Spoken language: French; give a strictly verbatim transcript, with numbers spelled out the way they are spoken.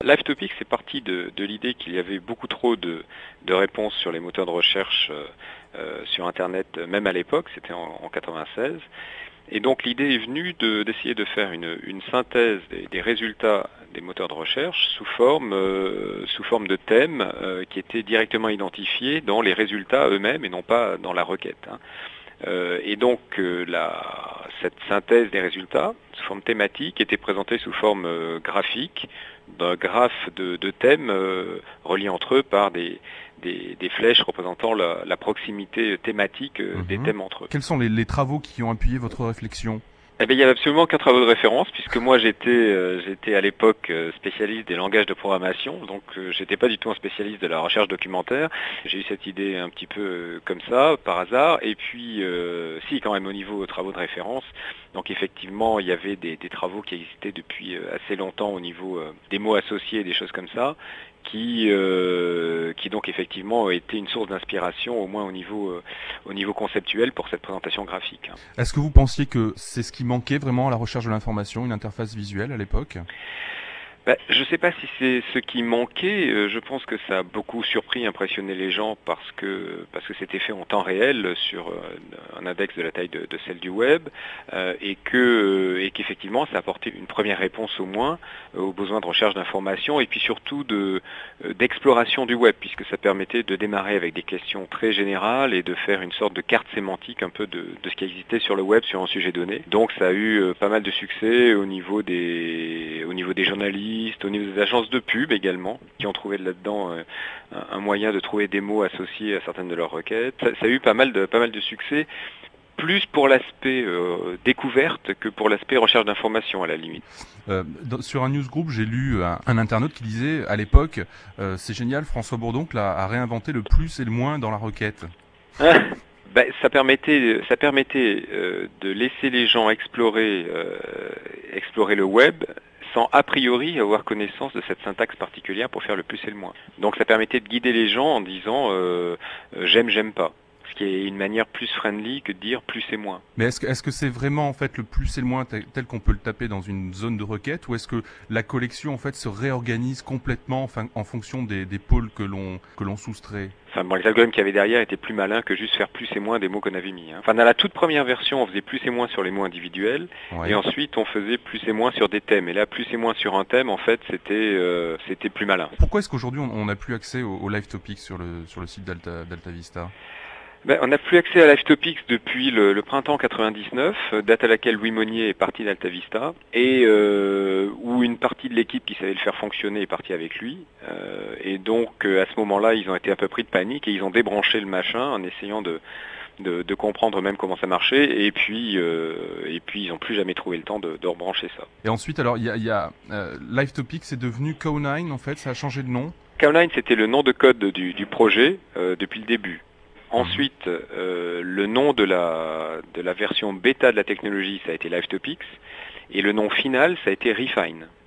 LiveTopic, c'est parti de, de l'idée qu'il y avait beaucoup trop de, de réponses sur les moteurs de recherche euh, euh, sur Internet, même à l'époque, c'était en, en quatre-vingt-seize. Et donc l'idée est venue de, d'essayer de faire une, une synthèse des, des résultats des moteurs de recherche sous forme, euh, sous forme de thèmes euh, qui étaient directement identifiés dans les résultats eux-mêmes et non pas dans la requête. Hein. Euh, et donc euh, la, cette synthèse des résultats sous forme thématique était présentée sous forme euh, graphique, d'un graphe de, de thèmes euh, reliés entre eux par des, des, des flèches représentant la, la proximité thématique euh, des Mhm. thèmes entre eux. Quels sont les, les travaux qui ont appuyé votre réflexion? Eh bien, il n'y avait absolument aucun travaux de référence, puisque moi j'étais euh, j'étais à l'époque euh, spécialiste des langages de programmation, donc euh, j'étais pas du tout un spécialiste de la recherche documentaire. J'ai eu cette idée un petit peu euh, comme ça, par hasard, et puis euh, si quand même au niveau travaux de référence. Donc effectivement, il y avait des, des travaux qui existaient depuis euh, assez longtemps au niveau euh, des mots associés et des choses comme ça, qui euh, qui donc effectivement a été une source d'inspiration, au moins au niveau euh, au niveau conceptuel pour cette présentation graphique. Est-ce que vous pensiez que c'est ce qui manquait vraiment à la recherche de l'information, une interface visuelle à l'époque? Ben, je ne sais pas si c'est ce qui manquait. Euh, je pense que ça a beaucoup surpris, impressionné les gens parce que parce que c'était fait en temps réel sur euh, un index de la taille de, de celle du web euh, et que et qu'effectivement ça apportait une première réponse au moins euh, aux besoins de recherche d'information et puis surtout de euh, d'exploration du web puisque ça permettait de démarrer avec des questions très générales et de faire une sorte de carte sémantique un peu de, de ce qui existait sur le web sur un sujet donné. Donc ça a eu euh, pas mal de succès au niveau des au niveau des journalistes, au niveau des agences de pub également, qui ont trouvé là-dedans euh, un moyen de trouver des mots associés à certaines de leurs requêtes. Ça, ça a eu pas mal de, pas mal de succès, plus pour l'aspect euh, découverte que pour l'aspect recherche d'information à la limite. Euh, dans, sur un newsgroup, j'ai lu un, un internaute qui disait à l'époque, euh, c'est génial, François Bourdoncle a, a réinventé le plus et le moins dans la requête. Ben, ça permettait, ça permettait euh, de laisser les gens explorer, euh, explorer le web sans a priori avoir connaissance de cette syntaxe particulière pour faire le plus et le moins. Donc ça permettait de guider les gens en disant euh, euh, j'aime, j'aime pas. Ce qui est une manière plus friendly que de dire plus et moins. Mais est-ce que est-ce que c'est vraiment en fait le plus et le moins tel, tel qu'on peut le taper dans une zone de requête, ou est-ce que la collection en fait se réorganise complètement enfin, en fonction des, des pôles que l'on que l'on soustrait? Enfin bon, les algorithmes qu'il y avait derrière étaient plus malins que juste faire plus et moins des mots qu'on avait mis. Hein. Enfin, dans la toute première version, on faisait plus et moins sur les mots individuels, Ouais. et ensuite on faisait plus et moins sur des thèmes. Et là, plus et moins sur un thème, en fait, c'était euh, c'était plus malin. Pourquoi est-ce qu'aujourd'hui on n'a plus accès au, au live topic sur le sur le site d'Alta, d'Alta Vista? Ben, on n'a plus accès à LiveTopics depuis le, le printemps quatre-vingt-dix-neuf, date à laquelle Louis Monnier est parti d'Alta Vista, et euh, où une partie de l'équipe qui savait le faire fonctionner est partie avec lui. Euh, et donc, euh, à ce moment-là, ils ont été un peu pris de panique et ils ont débranché le machin en essayant de, de, de comprendre même comment ça marchait. Et puis, euh, et puis ils n'ont plus jamais trouvé le temps de, de rebrancher ça. Et ensuite, alors, il y a, il y a euh, live topic, c'est devenu Cow neuf en fait, ça a changé de nom. Cow neuf, c'était le nom de code du, du projet euh, depuis le début. Mhm. Ensuite, euh, le nom de la, de la version bêta de la technologie, ça a été LiveTopics, et le nom final, ça a été Refine.